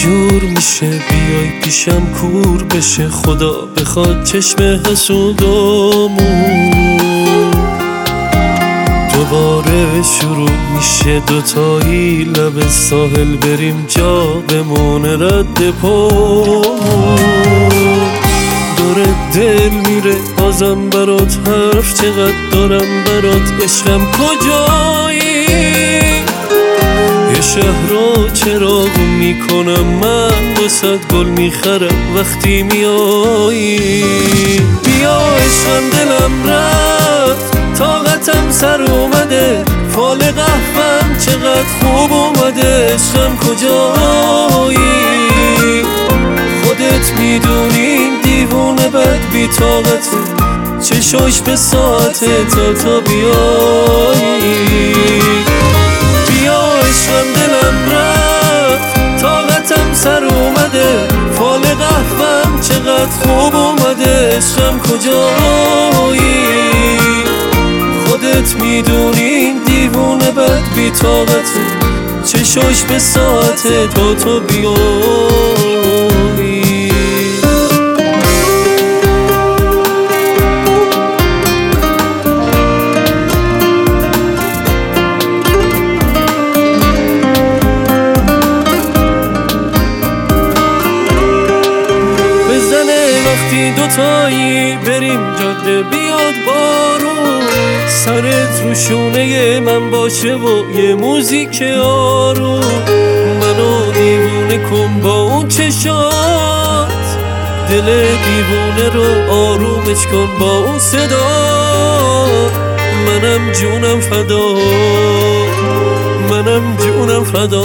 جور میشه بیای پیشم کور بشه، خدا بخواد چشم حسودامون دوباره شروع میشه، دوتایی لب ساحل بریم جا بمونه رد پامون. داره دل میره بازم برات حرف چقدر دارم برات، عشقم کجایی؟ یه شهر رو چراغ میکنم من، 200 گل میخرم وقتی میایی. بیا عشقم دلم رفت طاقتم سر اومده، فال قهوه‌ام چقدر خوب اومده، عشقم کجایی؟ خودت میدونی دیوونه بد بی طاقته، چشاش به ساعته تا بیایی. بیا عشقم دلم رفت طاقتم سر اومده، فال قهوه‌ام چقدر خوب اومده، عشقم کجایی؟ خودت میدونی دیوونه بد بی طاقته، چشاش به ساعته تا بیایی. وقتی دوتایی بریم جاده بیاد بارون، سرت رو شونه من باشه و یه موزیک آروم، منو دیوونه کن با اون چشات، دل دیوونه رو آرومش کن با اون صدا. منم جونم فدا، منم جونم فدا.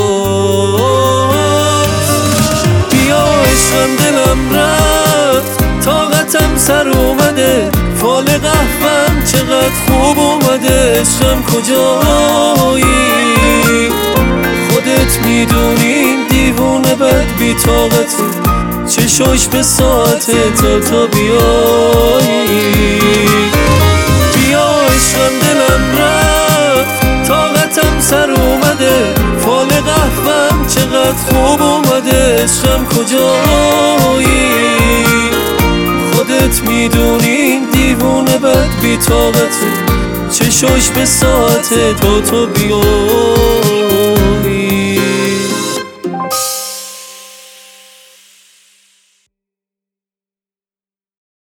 بیا عشقم دلم رفت طاقتم سر اومده، فال قهوه‌ام چقدر خوب اومده، عشقم کجایی؟ خودت میدونی دیوونه بد بی طاقته، چشاش به ساعته تا بیایی. بیا عشقم دلم رفت طاقتم سر اومده، فال قهوه‌ام چقدر خوب اومده، عشقم کجایی؟ خودت میدونی دیوونه بد بی طاقته، چشاش به ساعته تا بیایی.